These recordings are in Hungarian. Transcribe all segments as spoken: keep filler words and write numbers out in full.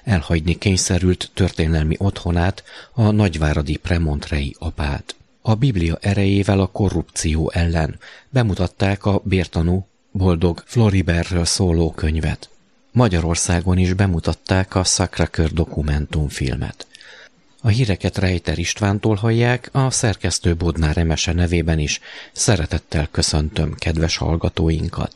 elhagyni kényszerült történelmi otthonát, a nagyváradi premontrei apát. A Biblia erejével a korrupció ellen bemutatták a bértanú, boldog Floribertről szóló könyvet. Magyarországon is bemutatták a Sacré-Cœur dokumentumfilmet. A híreket Rejter Istvántól hallják, a szerkesztő Bodnár Emese nevében is szeretettel köszöntöm kedves hallgatóinkat.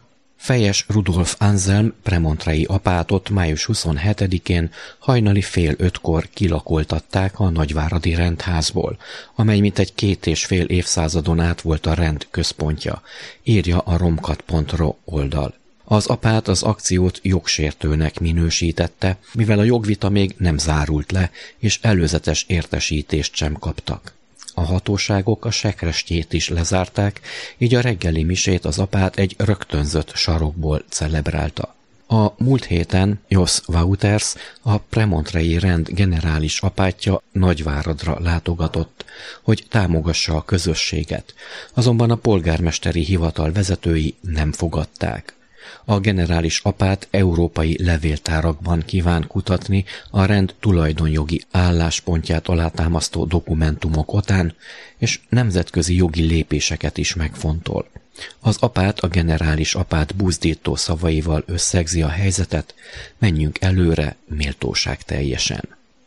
Fejes Rudolf Anselm premontrei apátot május huszonhetedikén hajnali fél ötkor kilakoltatták a nagyváradi rendházból, amely mintegy két és fél évszázadon át volt a rend központja, írja a romkat pont ro oldal. Az apát az akciót jogsértőnek minősítette, mivel a jogvita még nem zárult le, és előzetes értesítést sem kaptak. A hatóságok a sekrestjét is lezárták, így a reggeli misét az apát egy rögtönzött sarokból celebrálta. A múlt héten Jos Wouters, a premontrei rend generális apátja Nagyváradra látogatott, hogy támogassa a közösséget, azonban a polgármesteri hivatal vezetői nem fogadták. A generális apát európai levéltárakban kíván kutatni a rend tulajdonjogi álláspontját alátámasztó dokumentumok után, és nemzetközi jogi lépéseket is megfontol. Az apát a generális apát buzdító szavaival összegzi a helyzetet, menjünk előre méltóság teljesen.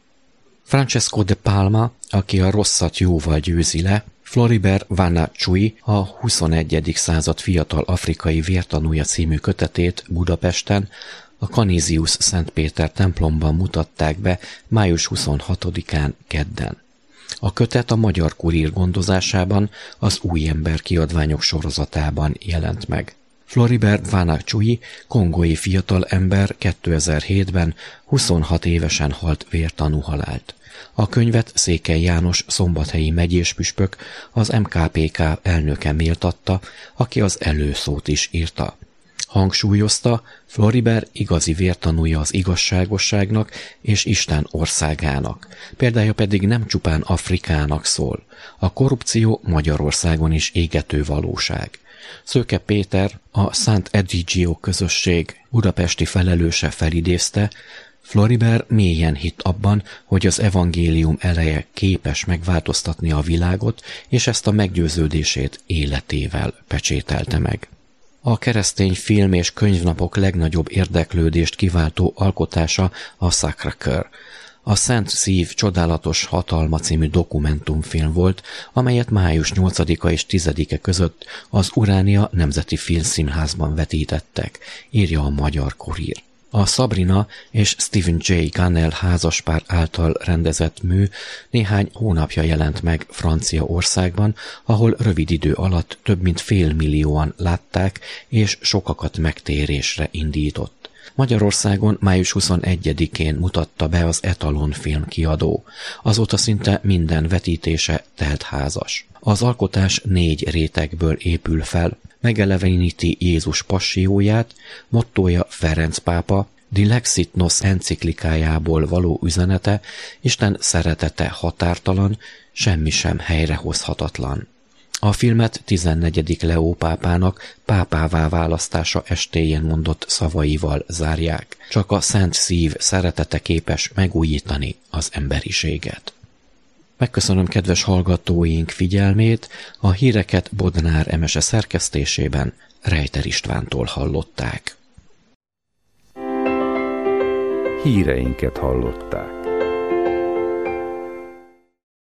Francesco de Palma, aki a rosszat jóval győzi le, Floribert Vanachui, a huszonegyedik század fiatal afrikai vértanúja című kötetét Budapesten a Canisius Szent Péter templomban mutatták be május huszonhatodikán kedden. A kötet a Magyar Kurír gondozásában az Új Ember kiadványok sorozatában jelent meg. Floribert Vanachui, kongói fiatalember kétezer-hétben huszonhat évesen halt vértanú halált. A könyvet Székely János szombathelyi megyéspüspök, az em ká pé ká elnöke méltatta, aki az előszót is írta. Hangsúlyozta, Floribert igazi vértanúja az igazságosságnak és Isten országának, példája pedig nem csupán Afrikának szól. A korrupció Magyarországon is égető valóság. Szőke Péter, a Szent Egidio közösség budapesti felelőse felidézte, Floribert mélyen hitt abban, hogy az evangélium eleje képes megváltoztatni a világot, és ezt a meggyőződését életével pecsételte meg. A keresztény film és könyvnapok legnagyobb érdeklődést kiváltó alkotása a Sacré-Cœur. A Szent Szív csodálatos hatalma című dokumentumfilm volt, amelyet május nyolcadika és tizedike között az Uránia Nemzeti Filmszínházban vetítettek, írja a Magyar Kurír. A Sabrina és Stephen J. Gunnell házaspár által rendezett mű néhány hónapja jelent meg Franciaországban, ahol rövid idő alatt több mint fél millióan látták, és sokakat megtérésre indított. Magyarországon május huszonegyedikén mutatta be az Etalon filmkiadó. Azóta szinte minden vetítése teltházas. Az alkotás négy rétegből épül fel, megeleveníti Jézus passzióját, mottója Ferenc pápa, Dilexit Nos enciklikájából való üzenete, Isten szeretete határtalan, semmi sem helyrehozhatatlan. A filmet tizennegyedik Leó pápának pápává választása estéjén mondott szavaival zárják. Csak a Szent Szív szeretete képes megújítani az emberiséget. Megköszönöm kedves hallgatóink figyelmét, a híreket Bodnár Emese szerkesztésében Rejter Istvántól hallották. Híreinket hallották.